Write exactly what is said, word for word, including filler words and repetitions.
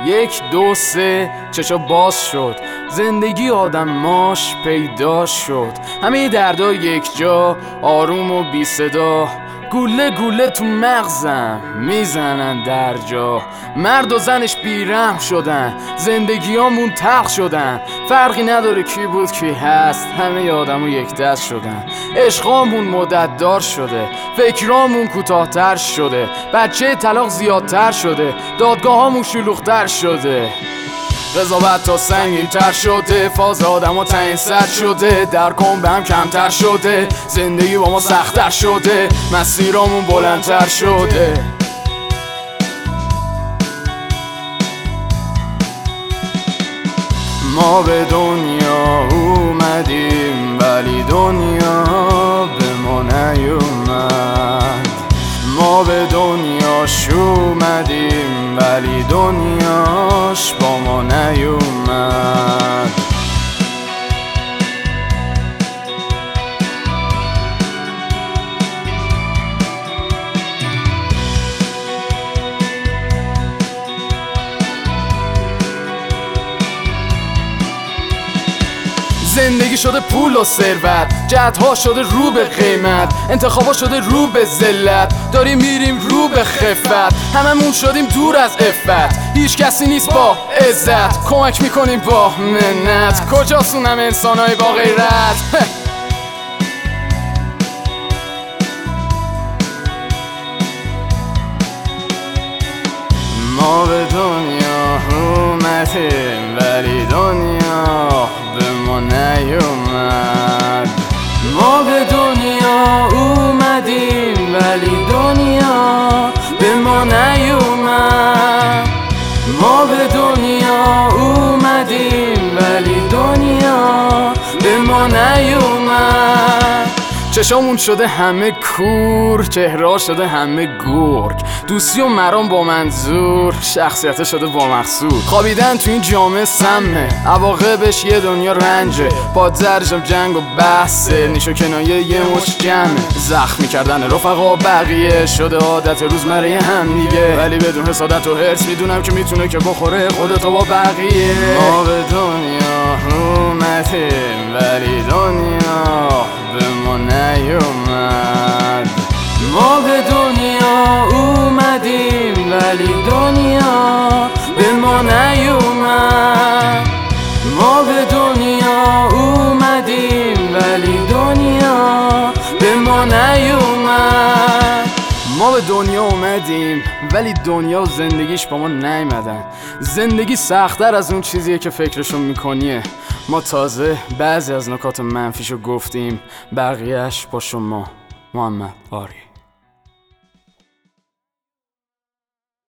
یک دو سه چشا باز شد، زندگی آدم ماش پیدا شد. همه دردا یک جا آروم و بی صدا، گوله گوله تو مغزم میزنن در جا. مرد و زنش بیرحم شدن، زندگیامون تلخ شدن. فرقی نداره کی بود کی هست، همه آدمو یک دست شدن. عشقامون مدت دار شده، فکرامون کوتاه‌تر شده. بچه طلاق زیادتر شده، دادگاهامون شلوغ‌تر شده. قضاوت تا سنگین تر شده، فاز آدم ها تعیین سر شده. در کن به هم کمتر شده، زندگی با ما سخت‌تر شده. مسیرامون بلندتر شده. ما به دنیا اومدیم ولی دنیا به ما نیومد. ما به دنیاش اومدیم ولی دنیاش با ما نیومد. زندگی شده پول و ثروت، جهت‌ها شده رو به قیمت، انتخابا شده رو به ذلت، داریم میریم رو به خفت. هممون شدیم دور از عفت، هیچ کسی نیست با عزت. کمک میکنیم با منت، کجاستون هم انسانای با غیرت؟ ما به دنیا اومدیم ولی دنیا به ما نیومد. ما به دنیا اومدیم ولی دنیا به ما نیومد. ما به دنیا اومدیم ولی دنیا به ما نیومد. چشامون شده همه کور، چهره شده همه گرگ. دوستی و مرام با منظور، شخصیت شده با مقصود. خوابیدن تو این جامعه سمه، عواقبش یه دنیا رنجه. پادزرشم جنگ و بحثه، نیش و کنایه یه مش جمعه. زخم میکردن رفقا بقیه شده عادت روزمره هم دیگه. ولی بدون حسادت و حرص میدونم که میتونه که بخوره خودتو با بقیه. ما به دنیا اومدیم ولی دنیا به ما نیومد. ما به دنیا اومدیم ولی دنیا به ما نیومد. ما به دنیا اومدیم ولی دنیا به ما نیومد. ما به دنیا اومدیم ولی دنیا و زندگیش با ما نیومدن. زندگی سخت‌تر از اون چیزیه که فکرشو میکنیه. ما تازه بعضی از نکات منفیشو گفتیم، بقیهش با شما. محمد آری.